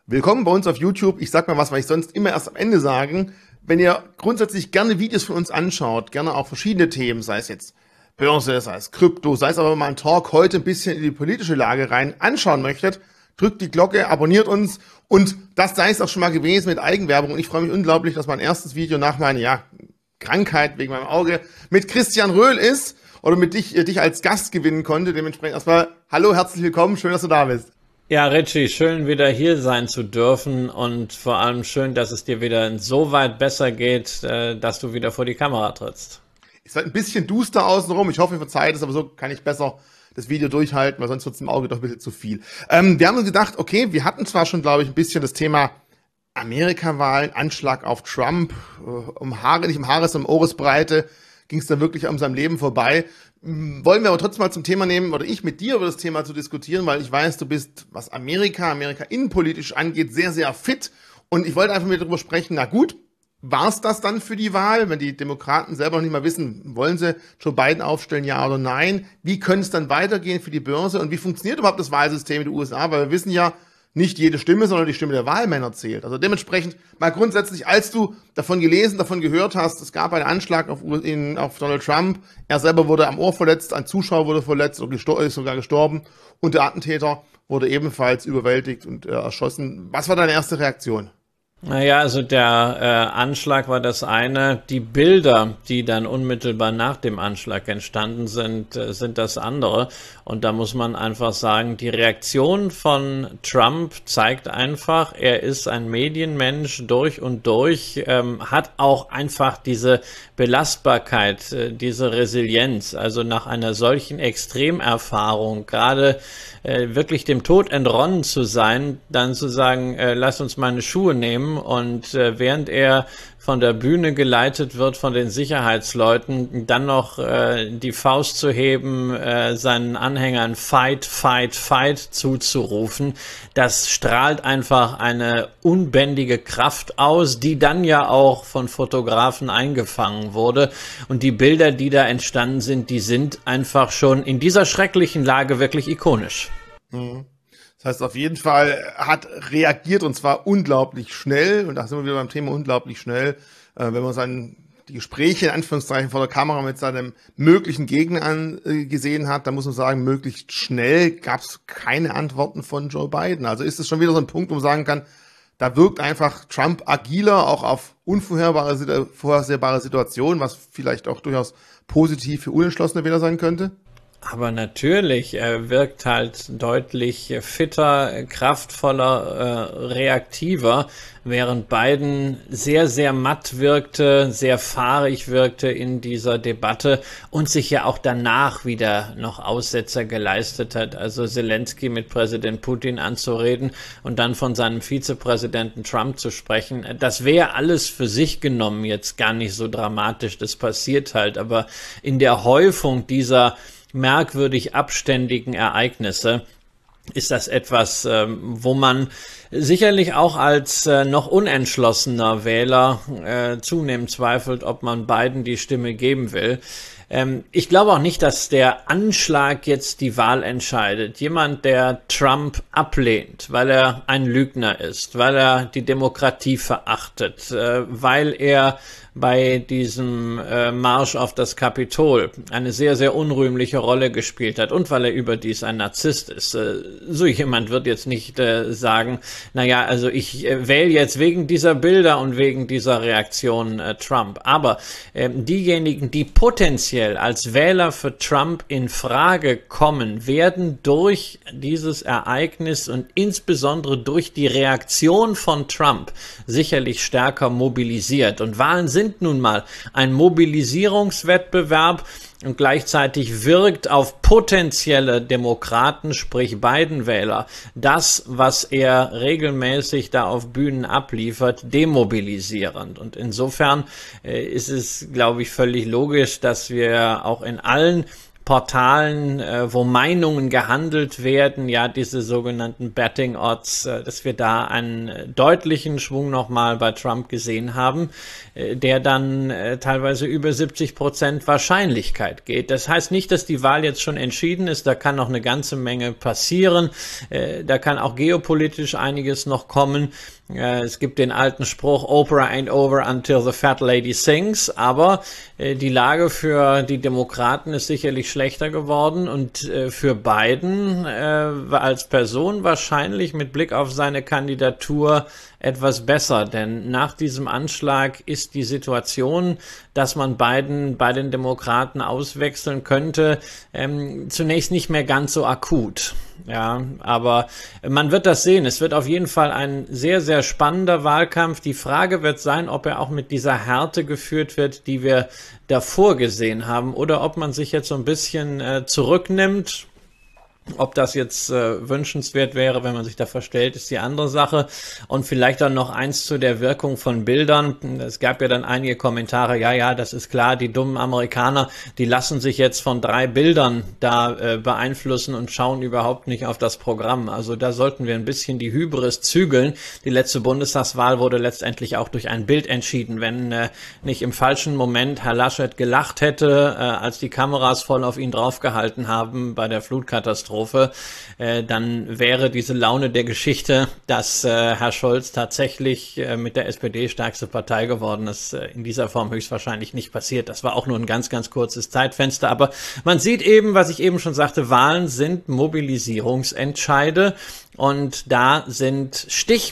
Willkommen bei uns auf YouTube. Ich sag mal was, weil ich sonst immer erst am Ende sagen. Wenn ihr grundsätzlich gerne Videos von uns anschaut, gerne auch verschiedene Themen, sei es jetzt Börse, sei es Krypto, sei es aber mal ein Talk heute ein bisschen in die politische Lage rein anschauen möchtet, drückt die Glocke, abonniert uns und das sei es auch schon mal gewesen mit Eigenwerbung. Und ich freue mich unglaublich, dass mein erstes Video nach meiner Krankheit wegen meinem Auge mit Christian Röhl ist oder mit dich als Gast gewinnen konnte. Dementsprechend erstmal hallo, herzlich willkommen, schön, dass du da bist. Ja, Richie, schön wieder hier sein zu dürfen und vor allem schön, dass es dir wieder insoweit besser geht, dass du wieder vor die Kamera trittst. Ist halt ein bisschen duster außenrum, ich hoffe, ihr verzeiht es, aber so kann ich besser das Video durchhalten, weil sonst wird es im Auge doch ein bisschen zu viel. Wir haben uns gedacht, okay, wir hatten zwar schon, glaube ich, ein bisschen das Thema Amerika-Wahlen, Anschlag auf Trump, nicht um Haares, um Ohresbreite, ging es dann wirklich um sein Leben vorbei. Wollen wir aber trotzdem mal zum Thema nehmen, oder ich mit dir über das Thema zu diskutieren, weil ich weiß, du bist, was Amerika innenpolitisch angeht, sehr, sehr fit. Und ich wollte einfach mit dir darüber sprechen, na gut, war es das dann für die Wahl, wenn die Demokraten selber noch nicht mal wissen, wollen sie Joe Biden aufstellen, ja oder nein? Wie könnte es dann weitergehen für die Börse? Und wie funktioniert überhaupt das Wahlsystem in den USA? Weil wir wissen ja, nicht jede Stimme, sondern die Stimme der Wahlmänner zählt. Also dementsprechend mal grundsätzlich, als du davon gehört hast, es gab einen Anschlag auf Donald Trump, er selber wurde am Ohr verletzt, ein Zuschauer wurde verletzt und ist sogar gestorben und der Attentäter wurde ebenfalls überwältigt und erschossen. Was war deine erste Reaktion? Naja, also der Anschlag war das eine. Die Bilder, die dann unmittelbar nach dem Anschlag entstanden sind, sind das andere. Und da muss man einfach sagen, die Reaktion von Trump zeigt einfach, er ist ein Medienmensch durch und durch, hat auch einfach diese Belastbarkeit, diese Resilienz. Also nach einer solchen Extremerfahrung, gerade wirklich dem Tod entronnen zu sein, dann zu sagen, lass uns meine Schuhe nehmen und während er von der Bühne geleitet wird von den Sicherheitsleuten, dann noch die Faust zu heben, seinen Anhängern Fight, Fight, Fight zuzurufen, das strahlt einfach eine unbändige Kraft aus, die dann ja auch von Fotografen eingefangen wurde. Und die Bilder, die da entstanden sind, die sind einfach schon in dieser schrecklichen Lage wirklich ikonisch. Das heißt, auf jeden Fall hat reagiert und zwar unglaublich schnell. Und da sind wir wieder beim Thema unglaublich schnell. Wenn man dann die Gespräche in Anführungszeichen vor der Kamera mit seinem möglichen Gegner angesehen hat, dann muss man sagen, möglichst schnell gab es keine Antworten von Joe Biden. Also ist es schon wieder so ein Punkt, wo man sagen kann, da wirkt einfach Trump agiler, auch auf vorhersehbare Situationen, was vielleicht auch durchaus positiv für Unentschlossene wieder sein könnte. Aber natürlich, er wirkt halt deutlich fitter, kraftvoller, reaktiver, während Biden sehr, sehr matt wirkte, sehr fahrig wirkte in dieser Debatte und sich ja auch danach wieder noch Aussetzer geleistet hat. Also Zelensky mit Präsident Putin anzureden und dann von seinem Vizepräsidenten Trump zu sprechen, das wäre alles für sich genommen jetzt gar nicht so dramatisch. Das passiert halt, aber in der Häufung dieser merkwürdig abständigen Ereignisse ist das etwas, wo man sicherlich auch als noch unentschlossener Wähler zunehmend zweifelt, ob man Biden die Stimme geben will. Ich glaube auch nicht, dass der Anschlag jetzt die Wahl entscheidet. Jemand, der Trump ablehnt, weil er ein Lügner ist, weil er die Demokratie verachtet, weil er bei diesem Marsch auf das Kapitol eine sehr, sehr unrühmliche Rolle gespielt hat und weil er überdies ein Narzisst ist. So jemand wird jetzt nicht sagen, naja, also ich wähle jetzt wegen dieser Bilder und wegen dieser Reaktion Trump. Aber diejenigen, die potenziell als Wähler für Trump in Frage kommen, werden durch dieses Ereignis und insbesondere durch die Reaktion von Trump sicherlich stärker mobilisiert. Und Wahlen sind nun mal ein Mobilisierungswettbewerb und gleichzeitig wirkt auf potenzielle Demokraten, sprich Biden-Wähler, das, was er regelmäßig da auf Bühnen abliefert, demobilisierend. Und insofern ist es, glaube ich, völlig logisch, dass wir auch in allen Portalen, wo Meinungen gehandelt werden, ja, diese sogenannten Betting Odds, dass wir da einen deutlichen Schwung nochmal bei Trump gesehen haben, der dann teilweise über 70% Wahrscheinlichkeit geht. Das heißt nicht, dass die Wahl jetzt schon entschieden ist, da kann noch eine ganze Menge passieren, da kann auch geopolitisch einiges noch kommen. Es gibt den alten Spruch, Oprah ain't over until the fat lady sings, aber die Lage für die Demokraten ist sicherlich schlechter geworden und für Biden als Person wahrscheinlich mit Blick auf seine Kandidatur etwas besser, denn nach diesem Anschlag ist die Situation, dass man Biden bei den Demokraten auswechseln könnte, zunächst nicht mehr ganz so akut. Ja, aber man wird das sehen. Es wird auf jeden Fall ein sehr, sehr spannender Wahlkampf. Die Frage wird sein, ob er auch mit dieser Härte geführt wird, die wir davor gesehen haben, oder ob man sich jetzt so ein bisschen zurücknimmt. Ob das jetzt wünschenswert wäre, wenn man sich da verstellt, ist die andere Sache. Und vielleicht dann noch eins zu der Wirkung von Bildern. Es gab ja dann einige Kommentare, ja, das ist klar, die dummen Amerikaner, die lassen sich jetzt von 3 Bildern da beeinflussen und schauen überhaupt nicht auf das Programm. Also da sollten wir ein bisschen die Hybris zügeln. Die letzte Bundestagswahl wurde letztendlich auch durch ein Bild entschieden. Wenn nicht im falschen Moment Herr Laschet gelacht hätte, als die Kameras voll auf ihn draufgehalten haben bei der Flutkatastrophe, dann wäre diese Laune der Geschichte, dass Herr Scholz tatsächlich mit der SPD stärkste Partei geworden ist, in dieser Form höchstwahrscheinlich nicht passiert. Das war auch nur ein ganz, ganz kurzes Zeitfenster. Aber man sieht eben, was ich eben schon sagte, Wahlen sind Mobilisierungsentscheide. Und da sind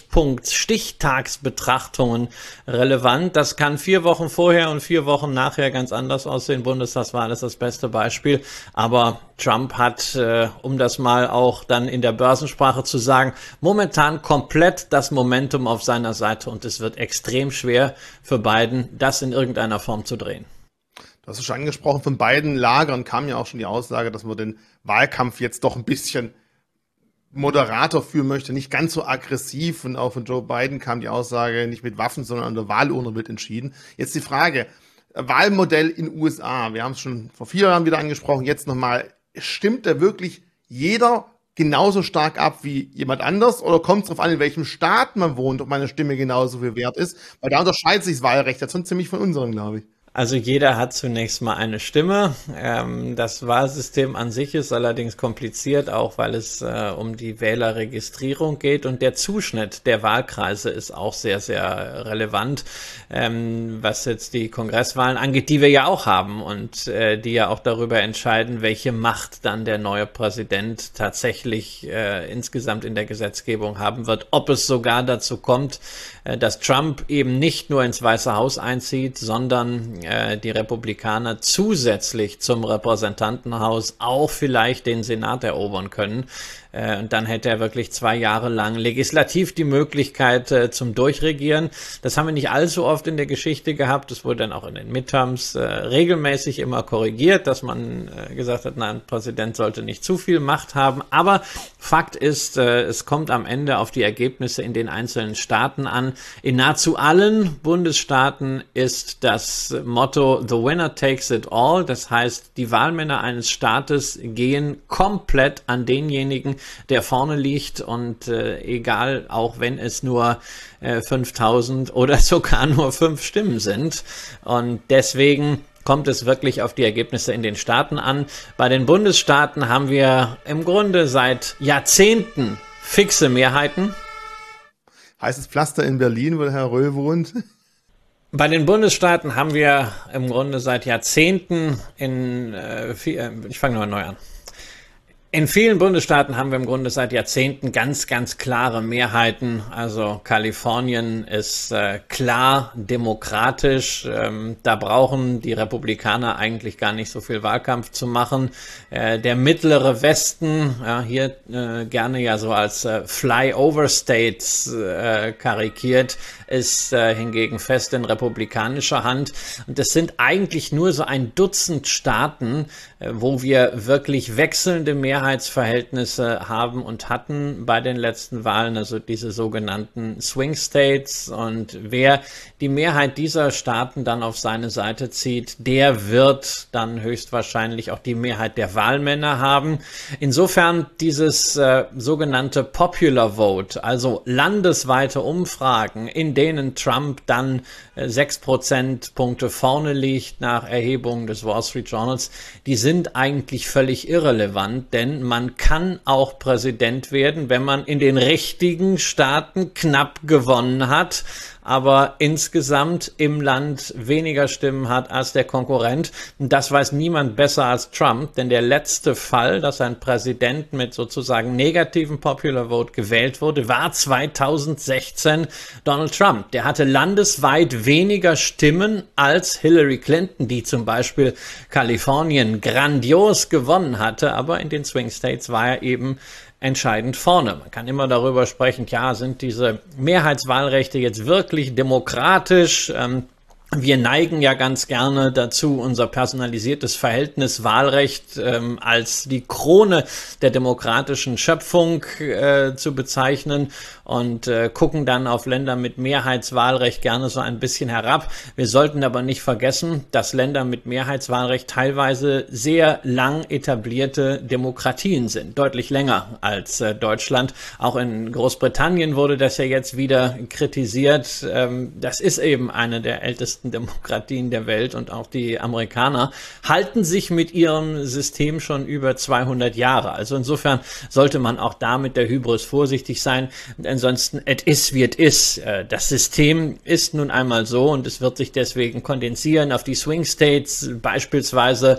Stichtagsbetrachtungen relevant. Das kann 4 Wochen vorher und 4 Wochen nachher ganz anders aussehen. Bundestagswahl ist das beste Beispiel. Aber Trump hat, um das mal auch dann in der Börsensprache zu sagen, momentan komplett das Momentum auf seiner Seite. Und es wird extrem schwer für Biden, das in irgendeiner Form zu drehen. Du hast es schon angesprochen, von beiden Lagern kam ja auch schon die Aussage, dass man den Wahlkampf jetzt doch ein bisschen moderator führen möchte, nicht ganz so aggressiv, und auch von Joe Biden kam die Aussage, nicht mit Waffen, sondern an der Wahlurne wird entschieden. Jetzt die Frage, Wahlmodell in USA, wir haben es schon vor 4 Jahren wieder angesprochen, jetzt nochmal, stimmt da wirklich jeder genauso stark ab wie jemand anders, oder kommt es darauf an, in welchem Staat man wohnt, ob meine Stimme genauso viel wert ist? Weil da unterscheidet sich das Wahlrecht ja schon ziemlich von unserem, glaube ich. Also jeder hat zunächst mal eine Stimme. Das Wahlsystem an sich ist allerdings kompliziert, auch weil es um die Wählerregistrierung geht, und der Zuschnitt der Wahlkreise ist auch sehr, sehr relevant, was jetzt die Kongresswahlen angeht, die wir ja auch haben und die ja auch darüber entscheiden, welche Macht dann der neue Präsident tatsächlich insgesamt in der Gesetzgebung haben wird. Ob es sogar dazu kommt, dass Trump eben nicht nur ins Weiße Haus einzieht, sondern die Republikaner zusätzlich zum Repräsentantenhaus auch vielleicht den Senat erobern können. Und dann hätte er wirklich 2 Jahre lang legislativ die Möglichkeit zum Durchregieren. Das haben wir nicht allzu oft in der Geschichte gehabt. Das wurde dann auch in den Midterms regelmäßig immer korrigiert, dass man gesagt hat, nein, ein Präsident sollte nicht zu viel Macht haben. Aber Fakt ist, es kommt am Ende auf die Ergebnisse in den einzelnen Staaten an. In nahezu allen Bundesstaaten ist das Motto "The winner takes it all". Das heißt, die Wahlmänner eines Staates gehen komplett an denjenigen, der vorne liegt, und egal, auch wenn es nur 5.000 oder sogar nur 5 Stimmen sind. Und deswegen kommt es wirklich auf die Ergebnisse in den Staaten an. Bei den Bundesstaaten haben wir im Grunde seit Jahrzehnten fixe Mehrheiten. Heißt es Pflaster in Berlin, wo der Herr Röhl wohnt? Bei den Bundesstaaten haben wir im Grunde seit Jahrzehnten ich fange nochmal neu an. In vielen Bundesstaaten haben wir im Grunde seit Jahrzehnten ganz, ganz klare Mehrheiten. Also Kalifornien ist klar demokratisch. Da brauchen die Republikaner eigentlich gar nicht so viel Wahlkampf zu machen. Der mittlere Westen, hier gerne ja so als Flyover States karikiert, ist hingegen fest in republikanischer Hand. Und es sind eigentlich nur so ein Dutzend Staaten, wo wir wirklich wechselnde Mehrheiten Mehrheitsverhältnisse haben und hatten bei den letzten Wahlen, also diese sogenannten Swing States. Und wer die Mehrheit dieser Staaten dann auf seine Seite zieht, der wird dann höchstwahrscheinlich auch die Mehrheit der Wahlmänner haben. Insofern dieses sogenannte Popular Vote, also landesweite Umfragen, in denen Trump dann 6 Prozentpunkte vorne liegt nach Erhebungen des Wall Street Journals, die sind eigentlich völlig irrelevant, denn man kann auch Präsident werden, wenn man in den richtigen Staaten knapp gewonnen hat, aber insgesamt im Land weniger Stimmen hat als der Konkurrent. Und das weiß niemand besser als Trump, denn der letzte Fall, dass ein Präsident mit sozusagen negativen Popular Vote gewählt wurde, war 2016 Donald Trump. Der hatte landesweit weniger Stimmen als Hillary Clinton, die zum Beispiel Kalifornien grandios gewonnen hatte, aber in den Swing States war er eben entscheidend vorne. Man kann immer darüber sprechen, ja, sind diese Mehrheitswahlrechte jetzt wirklich demokratisch? Wir neigen ja ganz gerne dazu, unser personalisiertes Verhältnis Wahlrecht als die Krone der demokratischen Schöpfung zu bezeichnen und gucken dann auf Länder mit Mehrheitswahlrecht gerne so ein bisschen herab. Wir sollten aber nicht vergessen, dass Länder mit Mehrheitswahlrecht teilweise sehr lang etablierte Demokratien sind, deutlich länger als Deutschland. Auch in Großbritannien wurde das ja jetzt wieder kritisiert. Das ist eben eine der ältesten Demokratien der Welt und auch die Amerikaner halten sich mit ihrem System schon über 200 Jahre. Also insofern sollte man auch da mit der Hybris vorsichtig sein. Ansonsten, it is wie it is. Das System ist nun einmal so und es wird sich deswegen kondensieren auf die Swing States, beispielsweise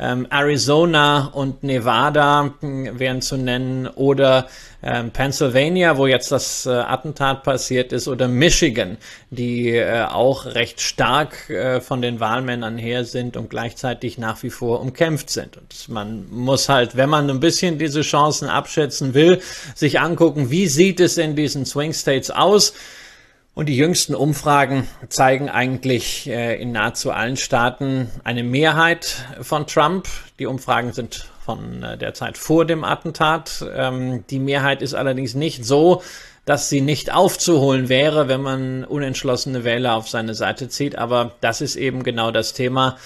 Arizona und Nevada wären zu nennen oder Pennsylvania, wo jetzt das Attentat passiert ist, oder Michigan, die auch recht stark von den Wahlmännern her sind und gleichzeitig nach wie vor umkämpft sind. Und man muss halt, wenn man ein bisschen diese Chancen abschätzen will, sich angucken, wie sieht es in diesen Swing States aus? Und die jüngsten Umfragen zeigen eigentlich in nahezu allen Staaten eine Mehrheit von Trump. Die Umfragen sind von der Zeit vor dem Attentat. Die Mehrheit ist allerdings nicht so, dass sie nicht aufzuholen wäre, wenn man unentschlossene Wähler auf seine Seite zieht. Aber das ist eben genau das Thema.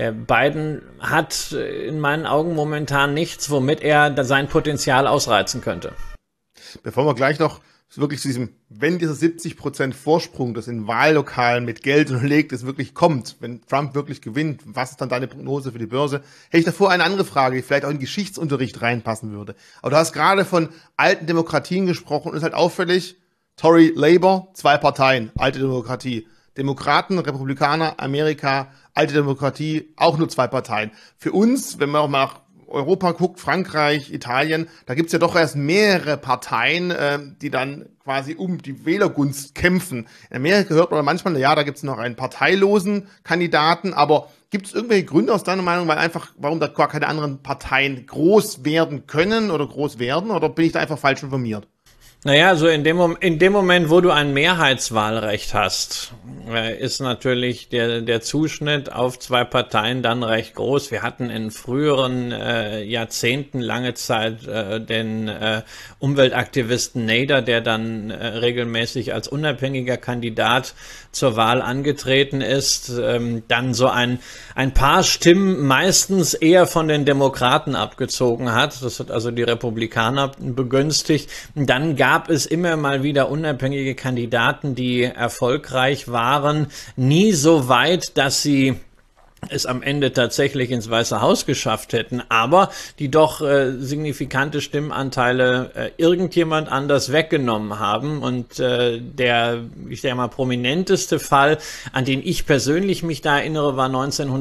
Biden hat in meinen Augen momentan nichts, womit er sein Potenzial ausreizen könnte. Bevor wir gleich noch wirklich zu diesem, wenn dieser 70% Vorsprung, das in Wahllokalen mit Geld unterlegt ist, wirklich kommt, wenn Trump wirklich gewinnt, was ist dann deine Prognose für die Börse? Hätte ich davor eine andere Frage, die vielleicht auch in den Geschichtsunterricht reinpassen würde. Aber du hast gerade von alten Demokratien gesprochen und ist halt auffällig, Tory, Labour, 2 Parteien, alte Demokratie. Demokraten, Republikaner, Amerika, alte Demokratie, auch nur 2 Parteien. Für uns, wenn man auch mal nach Europa guckt, Frankreich, Italien, da gibt's ja doch erst mehrere Parteien, die dann quasi um die Wählergunst kämpfen. In Amerika hört man manchmal, ja, da gibt's noch einen parteilosen Kandidaten, aber gibt es irgendwelche Gründe aus deiner Meinung, warum da gar keine anderen Parteien groß werden können oder groß werden, oder bin ich da einfach falsch informiert? Naja, also in dem Moment, wo du ein Mehrheitswahlrecht hast, ist natürlich der Zuschnitt auf 2 Parteien dann recht groß. Wir hatten in früheren Jahrzehnten lange Zeit den Umweltaktivisten Nader, der dann regelmäßig als unabhängiger Kandidat zur Wahl angetreten ist, dann so ein paar Stimmen meistens eher von den Demokraten abgezogen hat. Das hat also die Republikaner begünstigt. Und dann gab es immer mal wieder unabhängige Kandidaten, die erfolgreich waren, nie so weit, dass sie es am Ende tatsächlich ins Weiße Haus geschafft hätten, aber die doch signifikante Stimmanteile irgendjemand anders weggenommen haben. Und der, ich sage mal, prominenteste Fall, an den ich persönlich mich da erinnere, war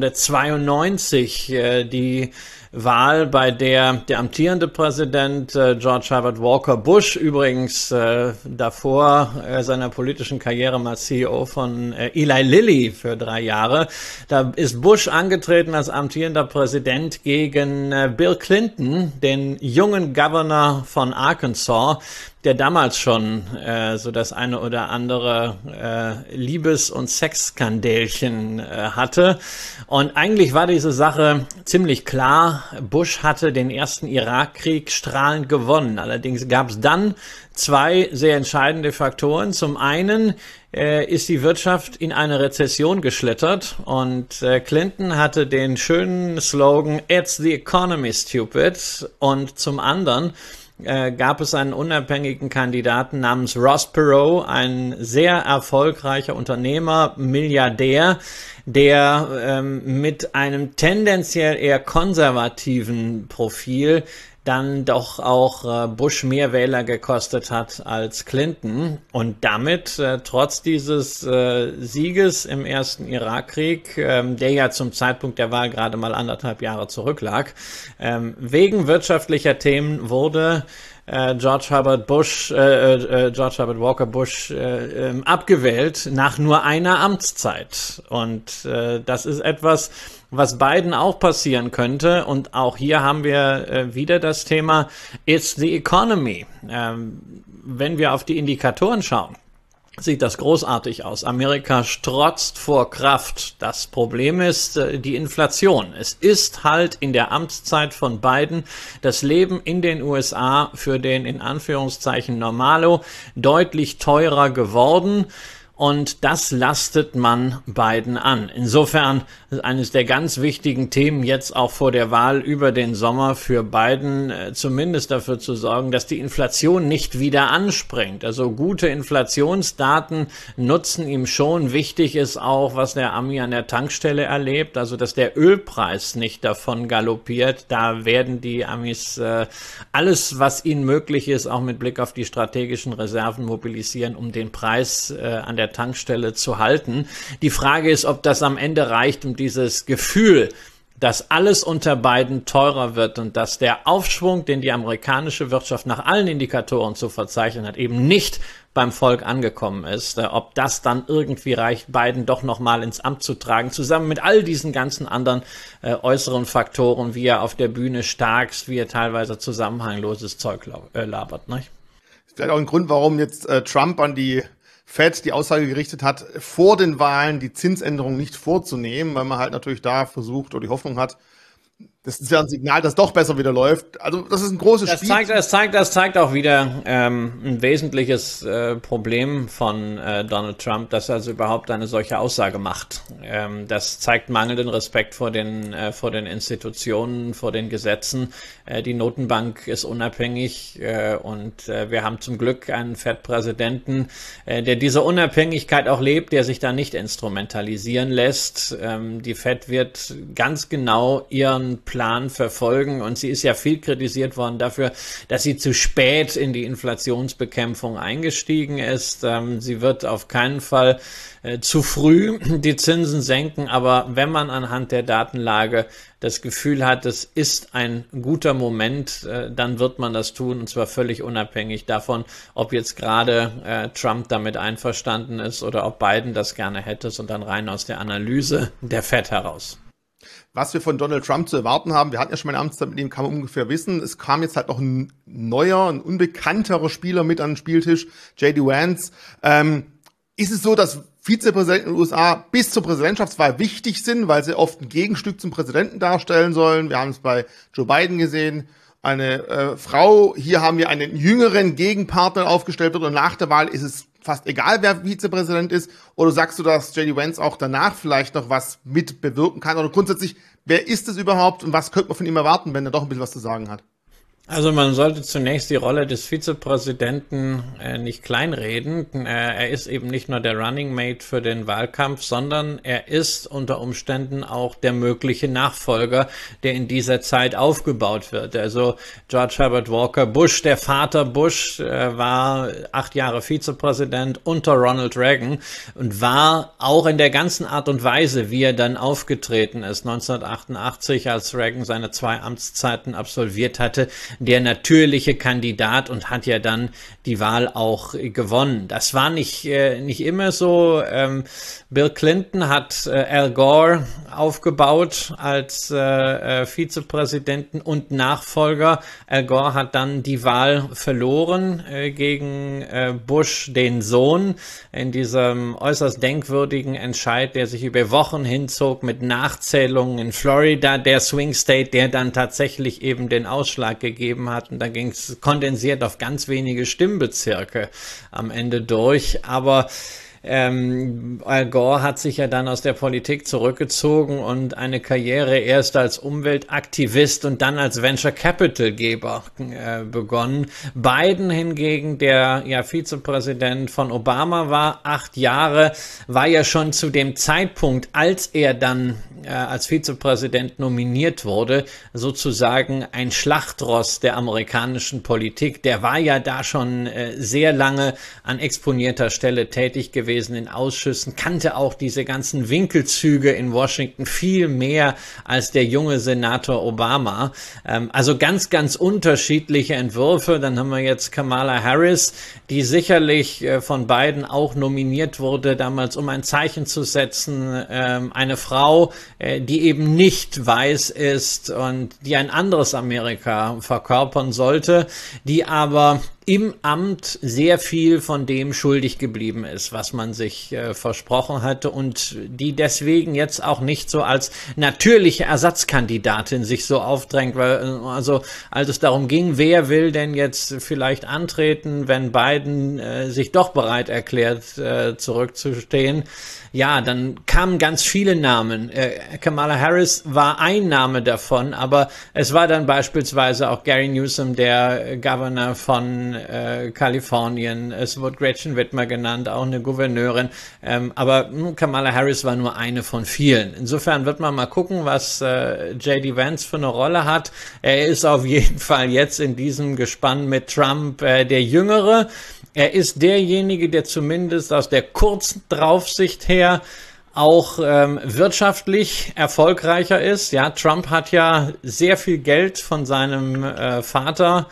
1992, die Wahl, bei der amtierende Präsident George Herbert Walker Bush, übrigens davor seiner politischen Karriere mal CEO von Eli Lilly für 3 Jahre, da ist Bush angetreten als amtierender Präsident gegen Bill Clinton, den jungen Governor von Arkansas, der damals schon so das eine oder andere Liebes- und Sexskandälchen hatte. Und eigentlich war diese Sache ziemlich klar. Bush hatte den ersten Irakkrieg strahlend gewonnen. Allerdings gab es dann zwei sehr entscheidende Faktoren. Zum einen ist die Wirtschaft in eine Rezession geschlittert und Clinton hatte den schönen Slogan "It's the economy, stupid", und zum anderen gab es einen unabhängigen Kandidaten namens Ross Perot, ein sehr erfolgreicher Unternehmer, Milliardär, der mit einem tendenziell eher konservativen Profil dann doch auch Bush mehr Wähler gekostet hat als Clinton und damit trotz dieses Sieges im ersten Irakkrieg, der ja zum Zeitpunkt der Wahl gerade mal 1,5 Jahre zurücklag, wegen wirtschaftlicher Themen wurde George Herbert Walker Bush abgewählt nach nur einer Amtszeit. Und das ist etwas, was Biden auch passieren könnte. Und auch hier haben wir wieder das Thema It's the economy. Wenn wir auf die Indikatoren schauen, sieht das großartig aus. Amerika strotzt vor Kraft. Das Problem ist die Inflation. Es ist halt in der Amtszeit von Biden das Leben in den USA für den in Anführungszeichen Normalo deutlich teurer geworden. Und das lastet man Biden an. Insofern ist eines der ganz wichtigen Themen jetzt auch vor der Wahl über den Sommer für Biden zumindest dafür zu sorgen, dass die Inflation nicht wieder anspringt. Also gute Inflationsdaten nutzen ihm schon. Wichtig ist auch, was der Ami an der Tankstelle erlebt, also dass der Ölpreis nicht davon galoppiert. Da werden die Amis alles, was ihnen möglich ist, auch mit Blick auf die strategischen Reserven mobilisieren, um den Preis an der Tankstelle zu halten. Die Frage ist, ob das am Ende reicht, um dieses Gefühl, dass alles unter Biden teurer wird und dass der Aufschwung, den die amerikanische Wirtschaft nach allen Indikatoren zu verzeichnen hat, eben nicht beim Volk angekommen ist. Ob das dann irgendwie reicht, Biden doch nochmal ins Amt zu tragen, zusammen mit all diesen ganzen anderen äußeren Faktoren, wie er auf der Bühne starkst, wie er teilweise zusammenhangloses Zeug labert. Nicht? Vielleicht auch ein Grund, warum jetzt Trump an die Fed die Aussage gerichtet hat, vor den Wahlen die Zinsänderung nicht vorzunehmen, weil man halt natürlich da versucht oder die Hoffnung hat, das ist ja ein Signal, dass doch besser wieder läuft. Also das ist ein großes Spiel. Das zeigt auch wieder ein wesentliches Problem von Donald Trump, dass er also überhaupt eine solche Aussage macht. Das zeigt mangelnden Respekt vor den Institutionen, vor den Gesetzen. Die Notenbank ist unabhängig und wir haben zum Glück einen Fed-Präsidenten, der diese Unabhängigkeit auch lebt, der sich da nicht instrumentalisieren lässt. Die Fed wird ganz genau ihren Plan verfolgen und sie ist ja viel kritisiert worden dafür, dass sie zu spät in die Inflationsbekämpfung eingestiegen ist. Sie wird auf keinen Fall zu früh die Zinsen senken, aber wenn man anhand der Datenlage das Gefühl hat, es ist ein guter Moment, dann wird man das tun und zwar völlig unabhängig davon, ob jetzt gerade Trump damit einverstanden ist oder ob Biden das gerne hätte, sondern rein aus der Analyse der Fed heraus. Was wir von Donald Trump zu erwarten haben, wir hatten ja schon mal eine Amtszeit, mit dem kann man ungefähr wissen, es kam jetzt halt noch ein neuer, ein unbekannterer Spieler mit an den Spieltisch, J.D. Vance. Ist es so, dass Vizepräsidenten in den USA bis zur Präsidentschaftswahl wichtig sind, weil sie oft ein Gegenstück zum Präsidenten darstellen sollen? Wir haben es bei Joe Biden gesehen, eine Frau, hier haben wir einen jüngeren Gegenpartner aufgestellt wird und nach der Wahl ist es fast egal, wer Vizepräsident ist, oder sagst du, dass J.D. Vance auch danach vielleicht noch was mit bewirken kann? Oder grundsätzlich, wer ist es überhaupt und was könnte man von ihm erwarten, wenn er doch ein bisschen was zu sagen hat? Also man sollte zunächst die Rolle des Vizepräsidenten nicht kleinreden. Er ist eben nicht nur der Running Mate für den Wahlkampf, sondern er ist unter Umständen auch der mögliche Nachfolger, der in dieser Zeit aufgebaut wird. Also George Herbert Walker Bush, der Vater Bush, war 8 Jahre Vizepräsident unter Ronald Reagan und war auch in der ganzen Art und Weise, wie er dann aufgetreten ist, 1988, als Reagan seine 2 Amtszeiten absolviert hatte, der natürliche Kandidat und hat ja dann die Wahl auch gewonnen. Das war nicht immer so. Bill Clinton hat Al Gore aufgebaut als Vizepräsidenten und Nachfolger. Al Gore hat dann die Wahl verloren gegen Bush, den Sohn, in diesem äußerst denkwürdigen Entscheid, der sich über Wochen hinzog mit Nachzählungen in Florida, der Swing State, der dann tatsächlich eben den Ausschlag gegeben hat. Und da ging es kondensiert auf ganz wenige Stimmbezirke am Ende durch. Aber Al Gore hat sich ja dann aus der Politik zurückgezogen und eine Karriere erst als Umweltaktivist und dann als Venture Capital Geber begonnen. Biden hingegen, der ja Vizepräsident von Obama war, 8 Jahre, war ja schon zu dem Zeitpunkt, als er dann als Vizepräsident nominiert wurde, sozusagen ein Schlachtross der amerikanischen Politik. Der war ja da schon sehr lange an exponierter Stelle tätig gewesen in Ausschüssen, kannte auch diese ganzen Winkelzüge in Washington viel mehr als der junge Senator Obama. Also ganz, ganz unterschiedliche Entwürfe. Dann haben wir jetzt Kamala Harris, die sicherlich von Biden auch nominiert wurde, damals um ein Zeichen zu setzen. Eine Frau, die eben nicht weiß ist und die ein anderes Amerika verkörpern sollte, die aber im Amt sehr viel von dem schuldig geblieben ist, was man sich versprochen hatte und die deswegen jetzt auch nicht so als natürliche Ersatzkandidatin sich so aufdrängt, weil also als es darum ging, wer will denn jetzt vielleicht antreten, wenn Biden sich doch bereit erklärt, zurückzustehen, ja, dann kamen ganz viele Namen. Kamala Harris war ein Name davon, aber es war dann beispielsweise auch Gary Newsom, der Governor von Kalifornien. Es wurde Gretchen Whitmer genannt, auch eine Gouverneurin. Aber Kamala Harris war nur eine von vielen. Insofern wird man mal gucken, was J.D. Vance für eine Rolle hat. Er ist auf jeden Fall jetzt in diesem Gespann mit Trump der Jüngere. Er ist derjenige, der zumindest aus der kurzen Draufsicht her auch wirtschaftlich erfolgreicher ist. Ja, Trump hat ja sehr viel Geld von seinem Vater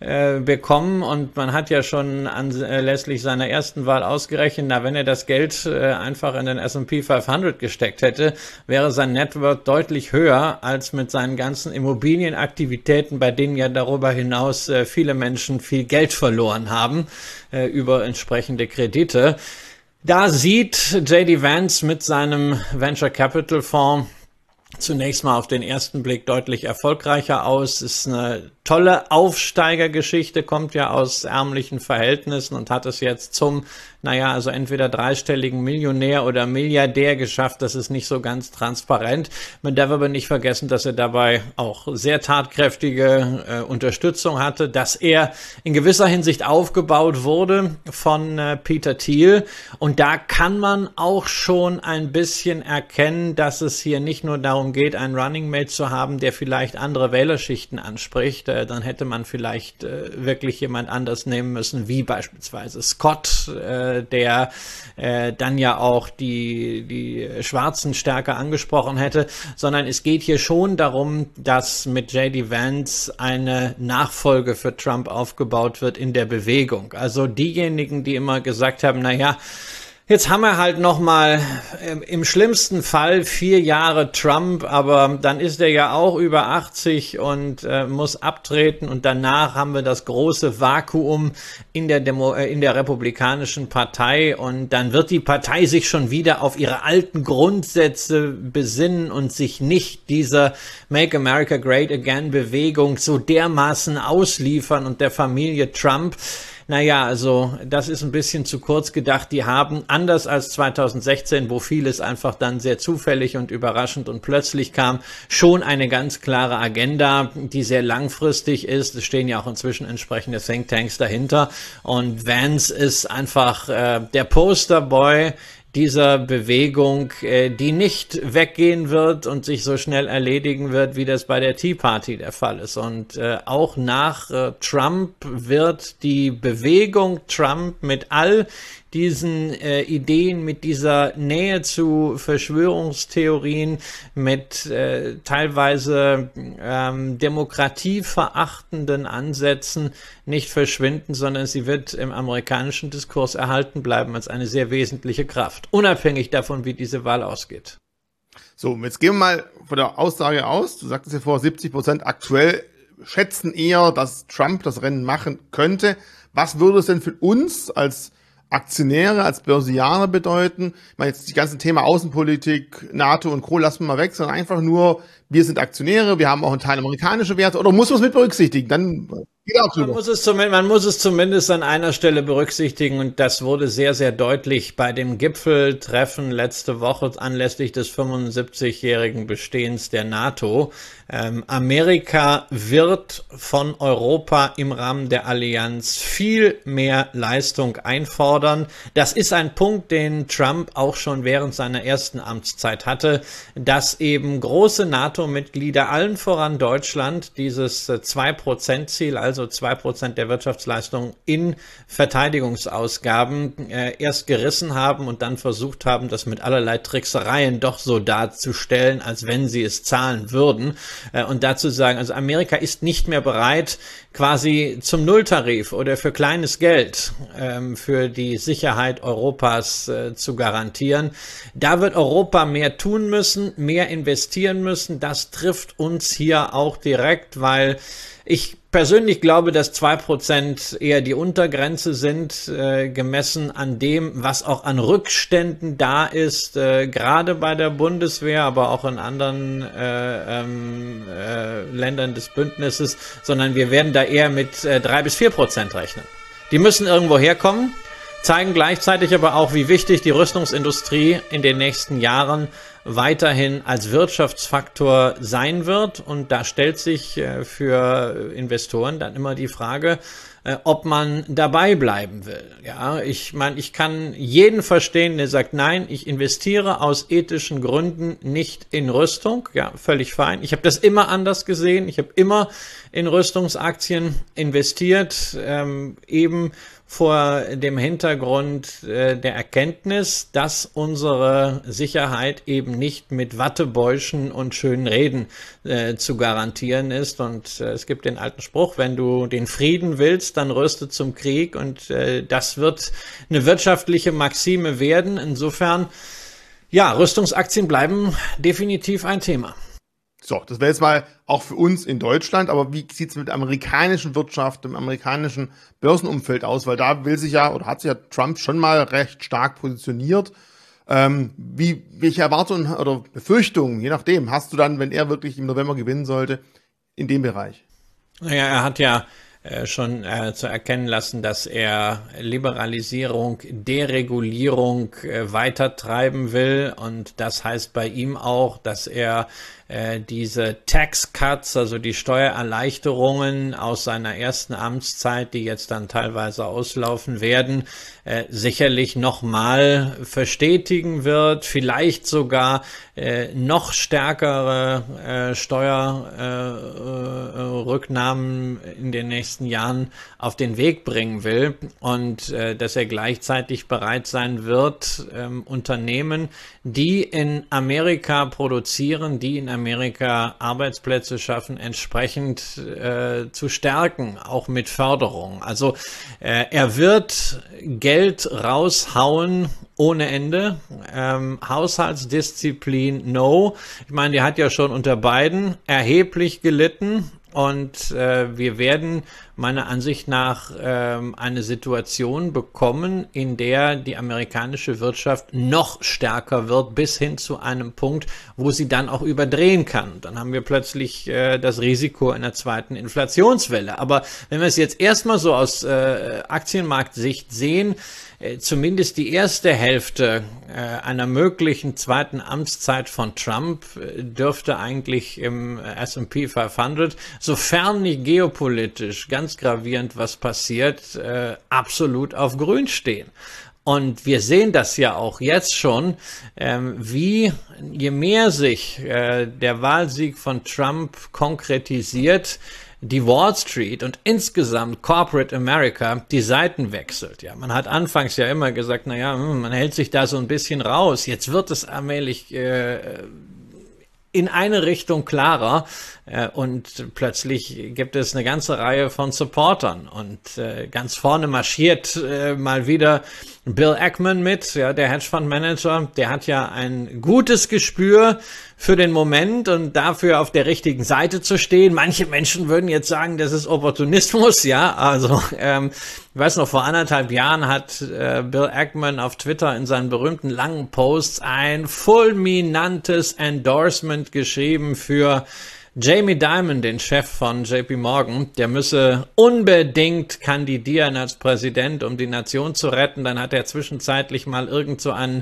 bekommen und man hat ja schon anlässlich seiner ersten Wahl ausgerechnet, na, wenn er das Geld einfach in den S&P 500 gesteckt hätte, wäre sein Net Worth deutlich höher als mit seinen ganzen Immobilienaktivitäten, bei denen ja darüber hinaus viele Menschen viel Geld verloren haben über entsprechende Kredite. Da sieht J.D. Vance mit seinem Venture Capital Fonds zunächst mal auf den ersten Blick deutlich erfolgreicher aus. Ist eine tolle Aufsteigergeschichte, kommt ja aus ärmlichen Verhältnissen und hat es jetzt zum, naja, also entweder dreistelligen Millionär oder Milliardär geschafft. Das ist nicht so ganz transparent. Man darf aber nicht vergessen, dass er dabei auch sehr tatkräftige Unterstützung hatte, dass er in gewisser Hinsicht aufgebaut wurde von Peter Thiel. Und da kann man auch schon ein bisschen erkennen, dass es hier nicht nur darum geht, einen Running Mate zu haben, der vielleicht andere Wählerschichten anspricht. Dann hätte man vielleicht wirklich jemand anders nehmen müssen, wie beispielsweise Scott, der dann ja auch die Schwarzen stärker angesprochen hätte, sondern es geht hier schon darum, dass mit J.D. Vance eine Nachfolge für Trump aufgebaut wird in der Bewegung. Also diejenigen, die immer gesagt haben, naja, jetzt haben wir halt nochmal im schlimmsten Fall 4 Jahre Trump, aber dann ist er ja auch über 80 und muss abtreten und danach haben wir das große Vakuum in der Republikanischen Partei und dann wird die Partei sich schon wieder auf ihre alten Grundsätze besinnen und sich nicht dieser Make America Great Again Bewegung so dermaßen ausliefern und der Familie Trump. Naja, also das ist ein bisschen zu kurz gedacht. Die haben, anders als 2016, wo vieles einfach dann sehr zufällig und überraschend und plötzlich kam, schon eine ganz klare Agenda, die sehr langfristig ist. Es stehen ja auch inzwischen entsprechende Thinktanks dahinter. Und Vance ist einfach der Posterboy dieser Bewegung, die nicht weggehen wird und sich so schnell erledigen wird, wie das bei der Tea Party der Fall ist. Und auch nach Trump wird die Bewegung Trump mit all diesen Ideen, mit dieser Nähe zu Verschwörungstheorien, mit teilweise demokratieverachtenden Ansätzen nicht verschwinden, sondern sie wird im amerikanischen Diskurs erhalten bleiben als eine sehr wesentliche Kraft, unabhängig davon, wie diese Wahl ausgeht. So, jetzt gehen wir mal von der Aussage aus. Du sagtest ja vor, 70% aktuell schätzen eher, dass Trump das Rennen machen könnte. Was würde es denn für uns als Aktionäre, als Börsianer bedeuten? Ich meine, jetzt die ganzen Thema Außenpolitik, NATO und Co. lassen wir mal weg, sondern einfach nur, wir sind Aktionäre, wir haben auch einen Teil amerikanische Werte, oder muss man es mit berücksichtigen? Dann geht auch man muss es zumindest an einer Stelle berücksichtigen, und das wurde sehr, sehr deutlich bei dem Gipfeltreffen letzte Woche anlässlich des 75-jährigen Bestehens der NATO. Amerika wird von Europa im Rahmen der Allianz viel mehr Leistung einfordern. Das ist ein Punkt, den Trump auch schon während seiner ersten Amtszeit hatte, dass eben große NATO-Mitglieder, allen voran Deutschland, dieses 2%-Ziel, also 2% der Wirtschaftsleistung in Verteidigungsausgaben erst gerissen haben und dann versucht haben, das mit allerlei Tricksereien doch so darzustellen, als wenn sie es zahlen würden. Und dazu sagen, also Amerika ist nicht mehr bereit, quasi zum Nulltarif oder für kleines Geld für die Sicherheit Europas zu garantieren. Da wird Europa mehr tun müssen, mehr investieren müssen. Das trifft uns hier auch direkt, weil ich persönlich glaube, dass 2% eher die Untergrenze sind, gemessen an dem, was auch an Rückständen da ist, gerade bei der Bundeswehr, aber auch in anderen Ländern des Bündnisses, sondern wir werden da eher mit 3-4% rechnen. Die müssen irgendwo herkommen, zeigen gleichzeitig aber auch, wie wichtig die Rüstungsindustrie in den nächsten Jahren weiterhin als Wirtschaftsfaktor sein wird. Und da stellt sich für Investoren dann immer die Frage, ob man dabei bleiben will. Ja, ich meine, ich kann jeden verstehen, der sagt, nein, ich investiere aus ethischen Gründen nicht in Rüstung. Ja, völlig fein. Ich habe das immer anders gesehen. Ich habe immer in Rüstungsaktien investiert, eben vor dem Hintergrund der Erkenntnis, dass unsere Sicherheit eben nicht mit Wattebäuschen und schönen Reden zu garantieren ist. Und es gibt den alten Spruch, wenn du den Frieden willst, dann rüste zum Krieg. Und das wird eine wirtschaftliche Maxime werden. Insofern, ja, Rüstungsaktien bleiben definitiv ein Thema. So, das wäre jetzt mal auch für uns in Deutschland, aber wie sieht es mit der amerikanischen Wirtschaft, dem amerikanischen Börsenumfeld aus? Weil da will sich ja, oder hat sich ja Trump schon mal recht stark positioniert. Welche Erwartungen oder Befürchtungen, je nachdem, hast du dann, wenn er wirklich im November gewinnen sollte, in dem Bereich? Naja, er hat ja schon zu erkennen lassen, dass er Liberalisierung, Deregulierung weiter treiben will, und das heißt bei ihm auch, dass er diese Tax Cuts, also die Steuererleichterungen aus seiner ersten Amtszeit, die jetzt dann teilweise auslaufen werden, sicherlich nochmal verstetigen wird, vielleicht sogar noch stärkere Steuerrücknahmen in den nächsten Jahren auf den Weg bringen will, und dass er gleichzeitig bereit sein wird, Unternehmen, die in Amerika produzieren, die in Amerika Arbeitsplätze schaffen, entsprechend zu stärken, auch mit Förderung. Also er wird Geld raushauen ohne Ende. Haushaltsdisziplin, no. Ich meine, die hat ja schon unter Biden erheblich gelitten. Und wir werden meiner Ansicht nach eine Situation bekommen, in der die amerikanische Wirtschaft noch stärker wird, bis hin zu einem Punkt, wo sie dann auch überdrehen kann. Dann haben wir plötzlich das Risiko einer zweiten Inflationswelle. Aber wenn wir es jetzt erstmal so aus Aktienmarktsicht sehen, zumindest die erste Hälfte einer möglichen zweiten Amtszeit von Trump dürfte eigentlich im S&P 500, sofern nicht geopolitisch ganz gravierend was passiert, absolut auf Grün stehen. Und wir sehen das ja auch jetzt schon, wie je mehr sich der Wahlsieg von Trump konkretisiert, die Wall Street und insgesamt Corporate America die Seiten wechselt. Ja, man hat anfangs ja immer gesagt, naja, man hält sich da so ein bisschen raus. Jetzt wird es allmählich in eine Richtung klarer und plötzlich gibt es eine ganze Reihe von Supportern und ganz vorne marschiert mal wieder Bill Ackman mit, ja, der Hedgefondsmanager, der hat ja ein gutes Gespür für den Moment und dafür auf der richtigen Seite zu stehen. Manche Menschen würden jetzt sagen, das ist Opportunismus, ja, also ich weiß noch, vor 1,5 Jahren hat Bill Ackman auf Twitter in seinen berühmten langen Posts ein fulminantes Endorsement geschrieben für Jamie Dimon, den Chef von JP Morgan, der müsse unbedingt kandidieren als Präsident, um die Nation zu retten. Dann hat er zwischenzeitlich mal irgend so einen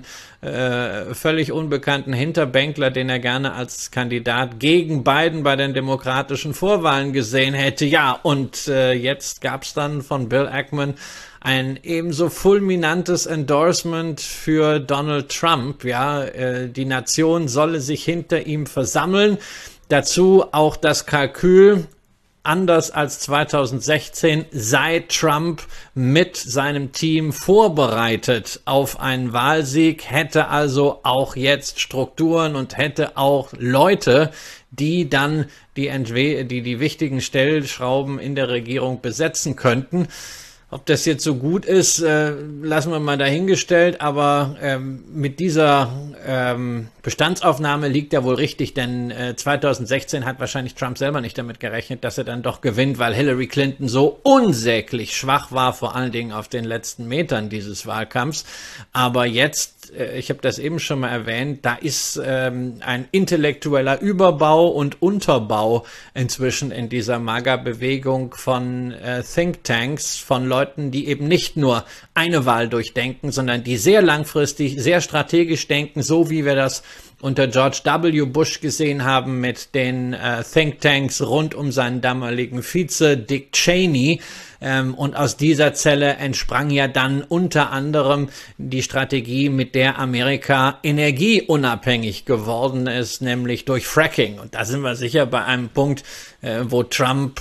völlig unbekannten Hinterbänkler, den er gerne als Kandidat gegen Biden bei den demokratischen Vorwahlen gesehen hätte. Ja, und jetzt gab's dann von Bill Ackman ein ebenso fulminantes Endorsement für Donald Trump. Ja, die Nation solle sich hinter ihm versammeln. Dazu auch das Kalkül, anders als 2016 sei Trump mit seinem Team vorbereitet auf einen Wahlsieg, hätte also auch jetzt Strukturen und hätte auch Leute, die dann die wichtigen Stellschrauben in der Regierung besetzen könnten. Ob das jetzt so gut ist, lassen wir mal dahingestellt, aber mit dieser Bestandsaufnahme liegt er wohl richtig, denn 2016 hat wahrscheinlich Trump selber nicht damit gerechnet, dass er dann doch gewinnt, weil Hillary Clinton so unsäglich schwach war, vor allen Dingen auf den letzten Metern dieses Wahlkampfs. Aber jetzt, ich habe das eben schon mal erwähnt, da ist ein intellektueller Überbau und Unterbau inzwischen in dieser MAGA-Bewegung von Thinktanks, von Leuten, die eben nicht nur eine Wahl durchdenken, sondern die sehr langfristig, sehr strategisch denken, so wie wir das unter George W. Bush gesehen haben mit den Thinktanks rund um seinen damaligen Vize Dick Cheney. Und aus dieser Zelle entsprang ja dann unter anderem die Strategie, mit der Amerika energieunabhängig geworden ist, nämlich durch Fracking. Und da sind wir sicher bei einem Punkt, wo Trump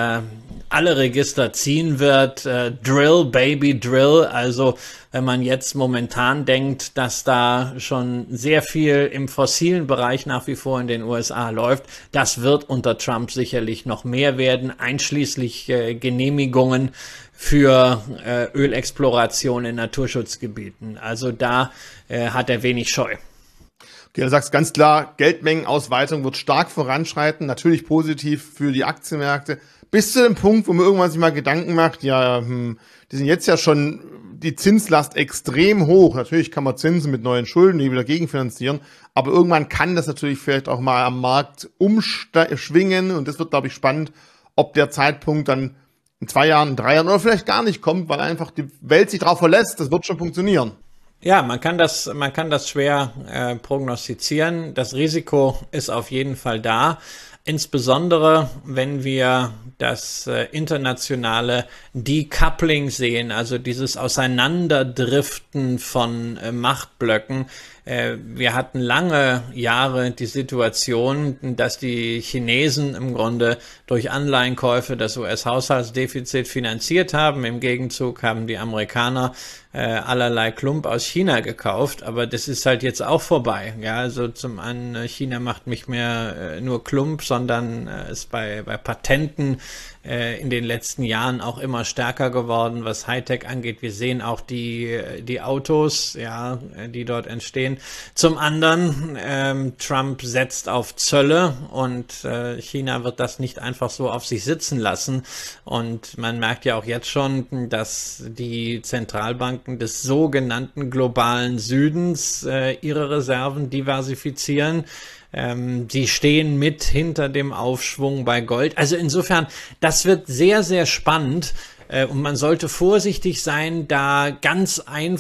alle Register ziehen wird. Drill, Baby, Drill. Also wenn man jetzt momentan denkt, dass da schon sehr viel im fossilen Bereich nach wie vor in den USA läuft, das wird unter Trump sicherlich noch mehr werden, einschließlich Genehmigungen für Ölexploration in Naturschutzgebieten. Also da hat er wenig Scheu. Okay, du sagst ganz klar, Geldmengenausweitung wird stark voranschreiten, natürlich positiv für die Aktienmärkte, bis zu dem Punkt, wo man irgendwann sich mal Gedanken macht, ja, die sind jetzt ja schon die Zinslast extrem hoch. Natürlich kann man Zinsen mit neuen Schulden die wieder gegenfinanzieren, aber irgendwann kann das natürlich vielleicht auch mal am Markt umschwingen und das wird, glaube ich, spannend, ob der Zeitpunkt dann in 2 Jahren, in 3 Jahren oder vielleicht gar nicht kommt, weil einfach die Welt sich darauf verlässt, das wird schon funktionieren. Ja, man kann das schwer prognostizieren. Das Risiko ist auf jeden Fall da. Insbesondere, wenn wir das internationale Decoupling sehen, also dieses Auseinanderdriften von Machtblöcken. Wir hatten lange Jahre die Situation, dass die Chinesen im Grunde durch Anleihenkäufe das US-Haushaltsdefizit finanziert haben. Im Gegenzug haben die Amerikaner allerlei Klump aus China gekauft, aber das ist halt jetzt auch vorbei. Ja, also zum einen, China macht nicht mehr nur Klump, sondern ist bei Patenten in den letzten Jahren auch immer stärker geworden, was Hightech angeht. Wir sehen auch die Autos, ja, die dort entstehen. Zum anderen, Trump setzt auf Zölle und China wird das nicht einfach so auf sich sitzen lassen. Und man merkt ja auch jetzt schon, dass die Zentralbanken des sogenannten globalen Südens ihre Reserven diversifizieren. Die stehen mit hinter dem Aufschwung bei Gold. Also insofern, das wird sehr, sehr spannend. Und man sollte vorsichtig sein, da ganz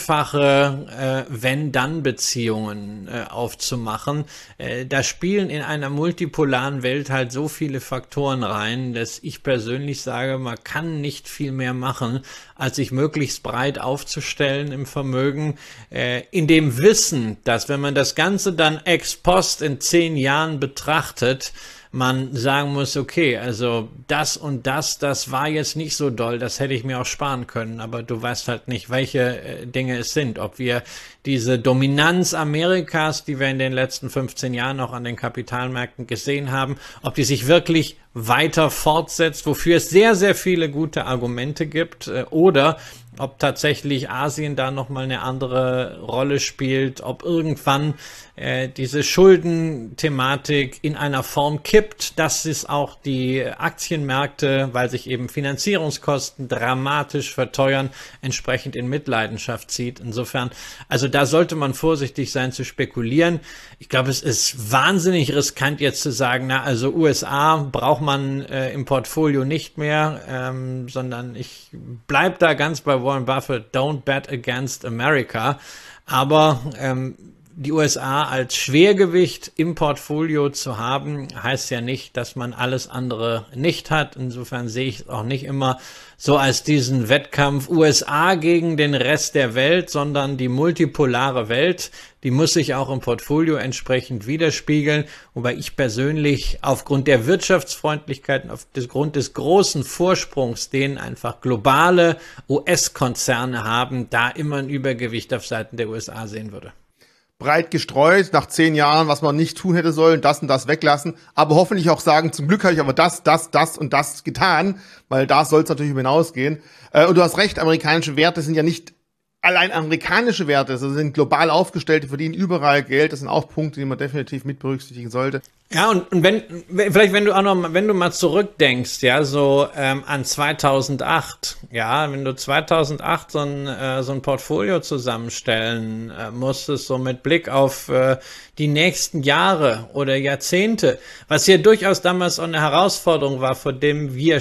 einfache Wenn-Dann-Beziehungen aufzumachen. Da spielen in einer multipolaren Welt halt so viele Faktoren rein, dass ich persönlich sage, man kann nicht viel mehr machen, als sich möglichst breit aufzustellen im Vermögen, in dem Wissen, dass wenn man das Ganze dann ex post in 10 Jahren betrachtet, man sagen muss, okay, also das und das war jetzt nicht so doll, das hätte ich mir auch sparen können, aber du weißt halt nicht, welche Dinge es sind, ob wir diese Dominanz Amerikas, die wir in den letzten 15 Jahren noch an den Kapitalmärkten gesehen haben, ob die sich wirklich weiter fortsetzt, wofür es sehr, sehr viele gute Argumente gibt, oder ob tatsächlich Asien da nochmal eine andere Rolle spielt, ob irgendwann diese Schuldenthematik in einer Form kippt, dass es auch die Aktienmärkte, weil sich eben Finanzierungskosten dramatisch verteuern, entsprechend in Mitleidenschaft zieht. Insofern, also da sollte man vorsichtig sein zu spekulieren. Ich glaube, es ist wahnsinnig riskant jetzt zu sagen, na, also USA braucht man im Portfolio nicht mehr, sondern ich bleib da ganz bei Warren Buffett, don't bet against America. Aber die USA als Schwergewicht im Portfolio zu haben, heißt ja nicht, dass man alles andere nicht hat. Insofern sehe ich es auch nicht immer so als diesen Wettkampf USA gegen den Rest der Welt, sondern die multipolare Welt, die muss sich auch im Portfolio entsprechend widerspiegeln. Wobei ich persönlich aufgrund der Wirtschaftsfreundlichkeit, aufgrund des großen Vorsprungs, den einfach globale US-Konzerne haben, da immer ein Übergewicht auf Seiten der USA sehen würde. Breit gestreut, nach 10 Jahren, was man nicht tun hätte sollen, das und das weglassen, aber hoffentlich auch sagen, zum Glück habe ich aber das und das getan, weil da soll es natürlich hinausgehen. Und du hast recht, amerikanische Werte sind ja nicht allein amerikanische Werte, also sind global aufgestellt, die verdienen überall Geld, das sind auch Punkte, die man definitiv mit berücksichtigen sollte. Ja, und vielleicht wenn du mal zurückdenkst, ja, so an 2008, ja, wenn du 2008 so ein Portfolio zusammenstellen musstest, so mit Blick auf die nächsten Jahre oder Jahrzehnte, was ja durchaus damals auch eine Herausforderung war, vor der wir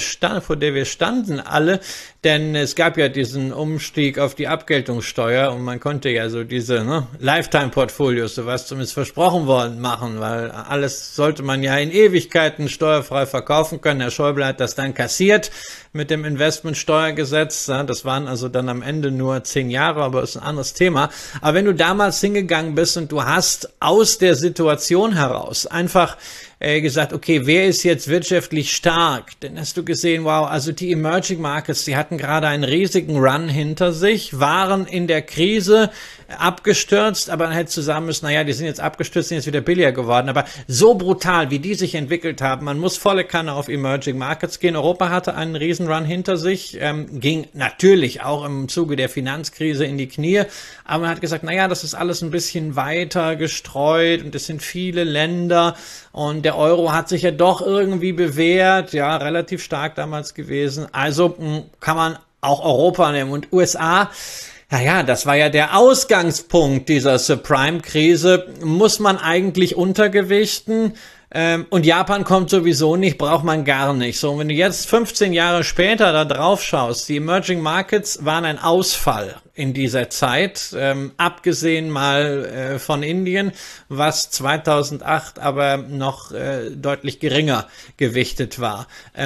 standen alle, denn es gab ja diesen Umstieg auf die Abgeltungssteuer und man konnte ja so diese Lifetime-Portfolios, so was zumindest versprochen worden, machen, weil alles sollte man ja in Ewigkeiten steuerfrei verkaufen können. Herr Schäuble hat das dann kassiert mit dem Investmentsteuergesetz. Das waren also dann am Ende nur 10 Jahre, aber ist ein anderes Thema. Aber wenn du damals hingegangen bist und du hast aus der Situation heraus einfach gesagt, okay, wer ist jetzt wirtschaftlich stark? Dann hast du gesehen, wow, also die Emerging Markets, die hatten gerade einen riesigen Run hinter sich, waren in der Krise abgestürzt, aber dann hättest du sagen müssen, naja, die sind jetzt abgestürzt, sind jetzt wieder billiger geworden, aber so brutal, wie die sich entwickelt haben, man muss volle Kanne auf Emerging Markets gehen. Europa hatte einen riesen Run hinter sich, ging natürlich auch im Zuge der Finanzkrise in die Knie, aber man hat gesagt, naja, das ist alles ein bisschen weiter gestreut und es sind viele Länder und der Euro hat sich ja doch irgendwie bewährt, ja, relativ stark damals gewesen, also kann man auch Europa nehmen und USA. Naja, das war ja der Ausgangspunkt dieser Subprime-Krise. Muss man eigentlich untergewichten? Und Japan kommt sowieso nicht, braucht man gar nicht. So, und wenn du jetzt 15 Jahre später da drauf schaust, die Emerging Markets waren ein Ausfall in dieser Zeit, abgesehen mal von Indien, was 2008 aber noch deutlich geringer gewichtet war.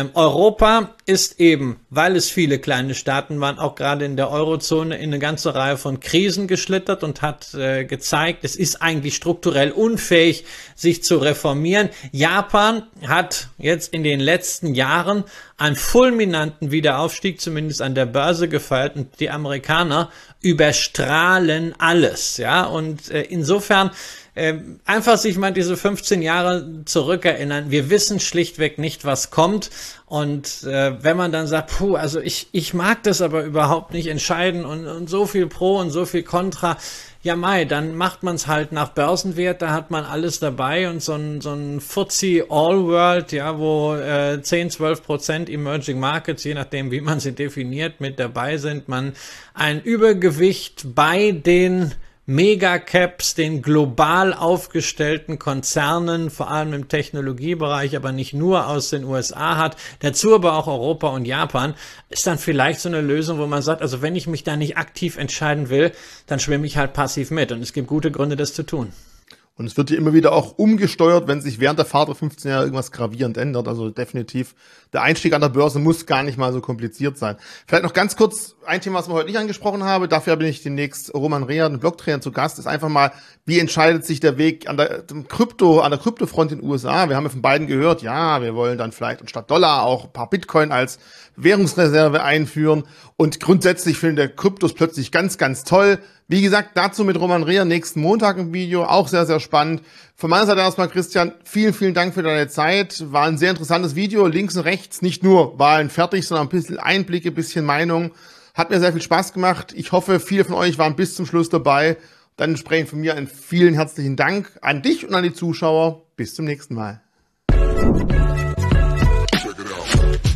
Europa ist eben, weil es viele kleine Staaten waren, auch gerade in der Eurozone in eine ganze Reihe von Krisen geschlittert und hat gezeigt, es ist eigentlich strukturell unfähig, sich zu reformieren. Japan hat jetzt in den letzten Jahren einen fulminanten Wiederaufstieg, zumindest an der Börse, gefeiert und die Amerikaner überstrahlen alles, ja, und insofern einfach sich mal diese 15 Jahre zurückerinnern. Wir wissen schlichtweg nicht, was kommt. Und wenn man dann sagt, puh, also ich mag das aber überhaupt nicht entscheiden und so viel Pro und so viel Contra, ja Mai, dann macht man es halt nach Börsenwert, da hat man alles dabei und so ein FTSE All World, ja, wo 10-12% Emerging Markets, je nachdem wie man sie definiert, mit dabei sind, man ein Übergewicht bei den Megacaps, den global aufgestellten Konzernen, vor allem im Technologiebereich, aber nicht nur aus den USA hat, dazu aber auch Europa und Japan, ist dann vielleicht so eine Lösung, wo man sagt, also wenn ich mich da nicht aktiv entscheiden will, dann schwimme ich halt passiv mit und es gibt gute Gründe, das zu tun. Und es wird ja immer wieder auch umgesteuert, wenn sich während der Fahrt der 15 Jahre irgendwas gravierend ändert. Also definitiv, der Einstieg an der Börse muss gar nicht mal so kompliziert sein. Vielleicht noch ganz kurz ein Thema, was wir heute nicht angesprochen haben. Dafür bin ich demnächst Roman Rea, den Blogtrainer, zu Gast. Ist einfach mal, wie entscheidet sich der Weg an der Kryptofront in den USA? Wir haben ja von beiden gehört, ja, wir wollen dann vielleicht anstatt Dollar auch ein paar Bitcoin als Währungsreserve einführen. Und grundsätzlich finden der Kryptos plötzlich ganz, ganz toll. Wie gesagt, dazu mit Roman Rea nächsten Montag im Video, auch sehr, sehr spannend. Von meiner Seite erstmal, Christian, vielen, vielen Dank für deine Zeit. War ein sehr interessantes Video, links und rechts, nicht nur Wahlen fertig, sondern ein bisschen Einblicke, ein bisschen Meinung. Hat mir sehr viel Spaß gemacht. Ich hoffe, viele von euch waren bis zum Schluss dabei. Dann entsprechend von mir einen vielen herzlichen Dank an dich und an die Zuschauer. Bis zum nächsten Mal. Check it out.